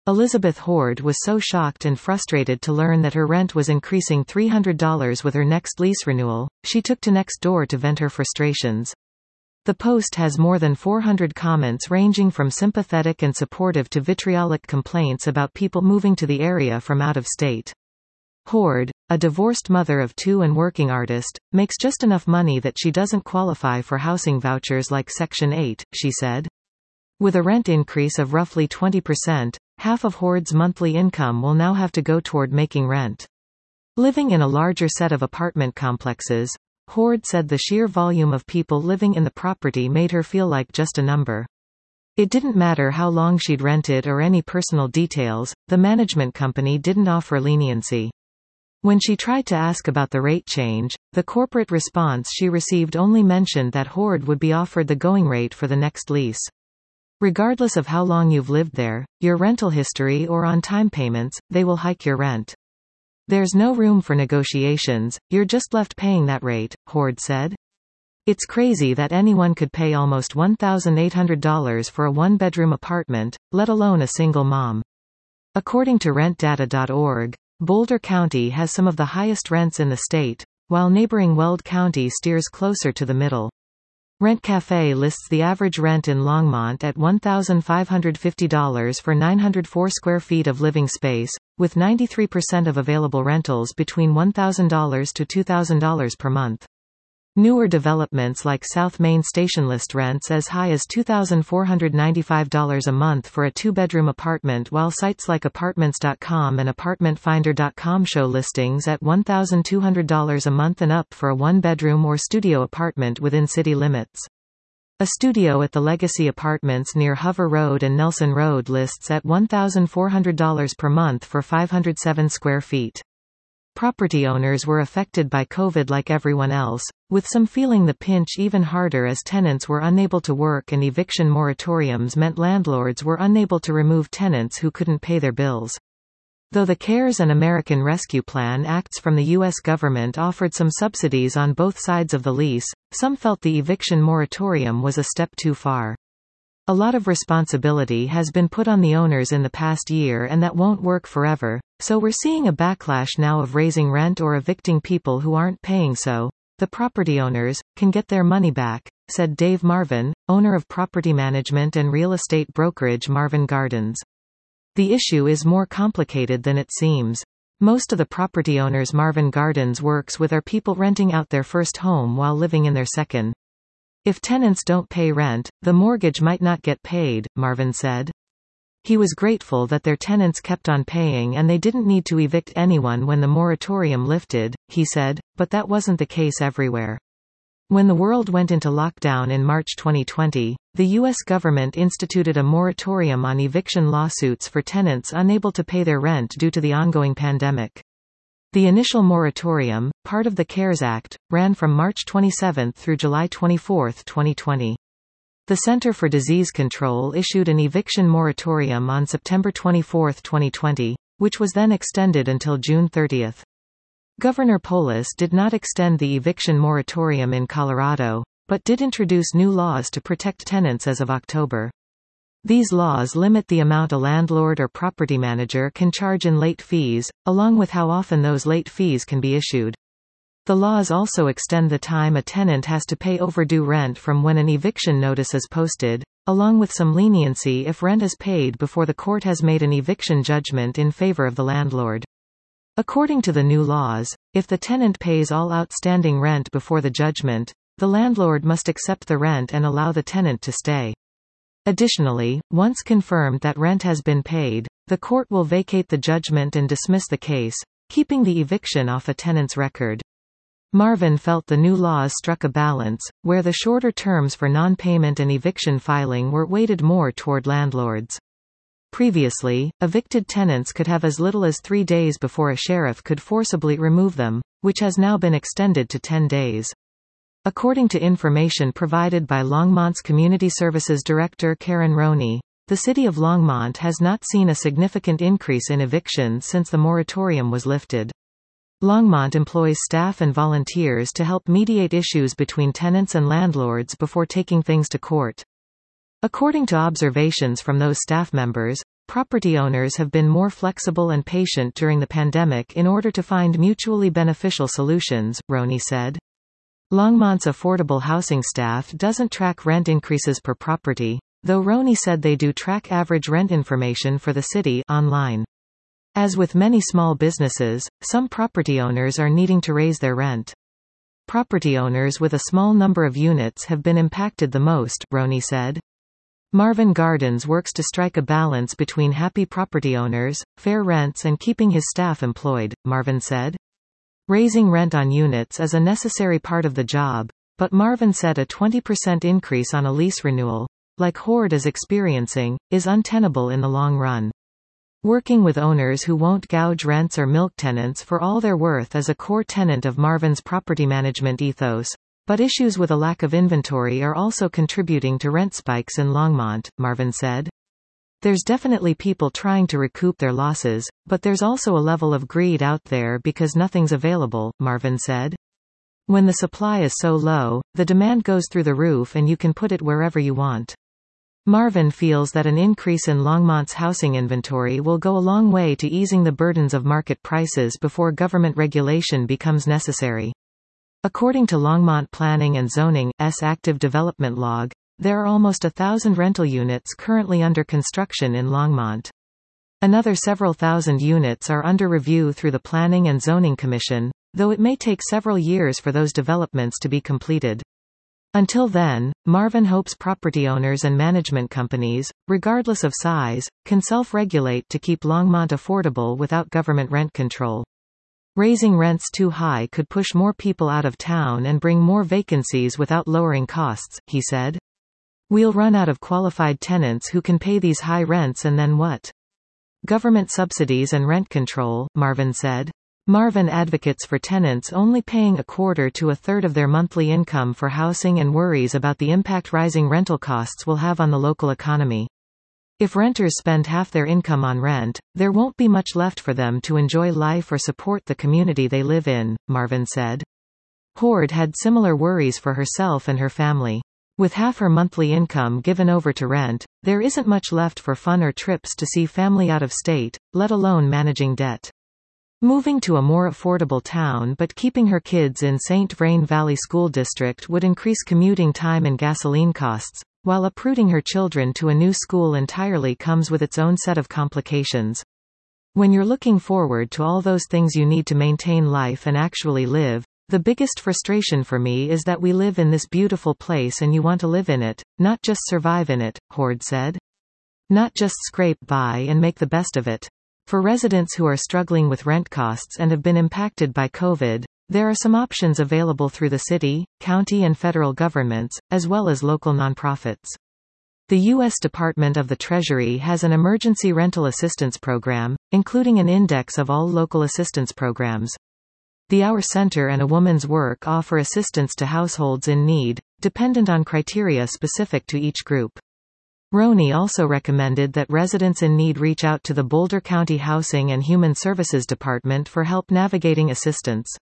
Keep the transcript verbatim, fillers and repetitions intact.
Elizabeth Horde was so shocked and frustrated to learn that her rent was increasing three hundred dollars with her next lease renewal, she took to Nextdoor to vent her frustrations. The post has more than four hundred comments ranging from sympathetic and supportive to vitriolic complaints about people moving to the area from out of state. Horde, a divorced mother of two and working artist, makes just enough money that she doesn't qualify for housing vouchers like Section eight, she said. With a rent increase of roughly twenty percent, half of Horde's monthly income will now have to go toward making rent. Living in a larger set of apartment complexes, Horde said the sheer volume of people living in the property made her feel like just a number. It didn't matter how long she'd rented or any personal details, the management company didn't offer leniency. When she tried to ask about the rate change, the corporate response she received only mentioned that Horde would be offered the going rate for the next lease. Regardless of how long you've lived there, your rental history or on-time payments, they will hike your rent. There's no room for negotiations, you're just left paying that rate, Horde said. It's crazy that anyone could pay almost one thousand eight hundred dollars for a one-bedroom apartment, let alone a single mom. According to rent data dot org, Boulder County has some of the highest rents in the state, while neighboring Weld County steers closer to the middle. Rent Cafe lists the average rent in Longmont at one thousand five hundred fifty dollars for nine hundred four square feet of living space, with ninety-three percent of available rentals between one thousand dollars to two thousand dollars per month. Newer developments like South Main Station list rents as high as two thousand four hundred ninety-five dollars a month for a two-bedroom apartment, while sites like Apartments dot com and Apartment Finder dot com show listings at one thousand two hundred dollars a month and up for a one-bedroom or studio apartment within city limits. A studio at the Legacy Apartments near Hover Road and Nelson Road lists at one thousand four hundred dollars per month for five hundred seven square feet. Property owners were affected by COVID like everyone else, with some feeling the pinch even harder as tenants were unable to work and eviction moratoriums meant landlords were unable to remove tenants who couldn't pay their bills. Though the CARES and American Rescue Plan Acts from the U S government offered some subsidies on both sides of the lease, some felt the eviction moratorium was a step too far. A lot of responsibility has been put on the owners in the past year, and that won't work forever, so we're seeing a backlash now of raising rent or evicting people who aren't paying so the property owners can get their money back, said Dave Marvin, owner of property management and real estate brokerage Marvin Gardens. The issue is more complicated than it seems. Most of the property owners Marvin Gardens works with are people renting out their first home while living in their second. If tenants don't pay rent, the mortgage might not get paid, Marvin said. He was grateful that their tenants kept on paying and they didn't need to evict anyone when the moratorium lifted, he said, but that wasn't the case everywhere. When the world went into lockdown in March twenty twenty, the U S government instituted a moratorium on eviction lawsuits for tenants unable to pay their rent due to the ongoing pandemic. The initial moratorium, part of the CARES Act, ran from March twenty-seventh through July twenty-fourth, twenty twenty. The Center for Disease Control issued an eviction moratorium on September twenty-fourth, twenty twenty, which was then extended until June thirtieth. Governor Polis did not extend the eviction moratorium in Colorado, but did introduce new laws to protect tenants as of October. These laws limit the amount a landlord or property manager can charge in late fees, along with how often those late fees can be issued. The laws also extend the time a tenant has to pay overdue rent from when an eviction notice is posted, along with some leniency if rent is paid before the court has made an eviction judgment in favor of the landlord. According to the new laws, if the tenant pays all outstanding rent before the judgment, the landlord must accept the rent and allow the tenant to stay. Additionally, once confirmed that rent has been paid, the court will vacate the judgment and dismiss the case, keeping the eviction off a tenant's record. Marvin felt the new laws struck a balance, where the shorter terms for non-payment and eviction filing were weighted more toward landlords. Previously, evicted tenants could have as little as three days before a sheriff could forcibly remove them, which has now been extended to ten days. According to information provided by Longmont's Community Services Director Karen Roney, the city of Longmont has not seen a significant increase in evictions since the moratorium was lifted. Longmont employs staff and volunteers to help mediate issues between tenants and landlords before taking things to court. According to observations from those staff members, property owners have been more flexible and patient during the pandemic in order to find mutually beneficial solutions, Roney said. Longmont's affordable housing staff doesn't track rent increases per property, though Roney said they do track average rent information for the city online. As with many small businesses, some property owners are needing to raise their rent. Property owners with a small number of units have been impacted the most, Roney said. Marvin Gardens works to strike a balance between happy property owners, fair rents and keeping his staff employed, Marvin said. Raising rent on units is a necessary part of the job, but Marvin said a twenty percent increase on a lease renewal, like Horde is experiencing, is untenable in the long run. Working with owners who won't gouge rents or milk tenants for all they're worth is a core tenet of Marvin's property management ethos, but issues with a lack of inventory are also contributing to rent spikes in Longmont, Marvin said. There's definitely people trying to recoup their losses, but there's also a level of greed out there because nothing's available, Marvin said. When the supply is so low, the demand goes through the roof and you can put it wherever you want. Marvin feels that an increase in Longmont's housing inventory will go a long way to easing the burdens of market prices before government regulation becomes necessary. According to Longmont Planning and Zoning's active development log, there are almost a thousand rental units currently under construction in Longmont. Another several thousand units are under review through the Planning and Zoning Commission, though it may take several years for those developments to be completed. Until then, Marvin hopes property owners and management companies, regardless of size, can self-regulate to keep Longmont affordable without government rent control. Raising rents too high could push more people out of town and bring more vacancies without lowering costs, he said. We'll run out of qualified tenants who can pay these high rents and then what? Government subsidies and rent control, Marvin said. Marvin advocates for tenants only paying a quarter to a third of their monthly income for housing and worries about the impact rising rental costs will have on the local economy. If renters spend half their income on rent, there won't be much left for them to enjoy life or support the community they live in, Marvin said. Horde had similar worries for herself and her family. With half her monthly income given over to rent, there isn't much left for fun or trips to see family out of state, let alone managing debt. Moving to a more affordable town but keeping her kids in Saint Vrain Valley School District would increase commuting time and gasoline costs, while uprooting her children to a new school entirely comes with its own set of complications. When you're looking forward to all those things you need to maintain life and actually live, the biggest frustration for me is that we live in this beautiful place and you want to live in it, not just survive in it, Horde said. Not just scrape by and make the best of it. For residents who are struggling with rent costs and have been impacted by COVID, there are some options available through the city, county and federal governments, as well as local nonprofits. The U S Department of the Treasury has an emergency rental assistance program, including an index of all local assistance programs. The Our Center and A Woman's Work offer assistance to households in need, dependent on criteria specific to each group. Roney also recommended that residents in need reach out to the Boulder County Housing and Human Services Department for help navigating assistance.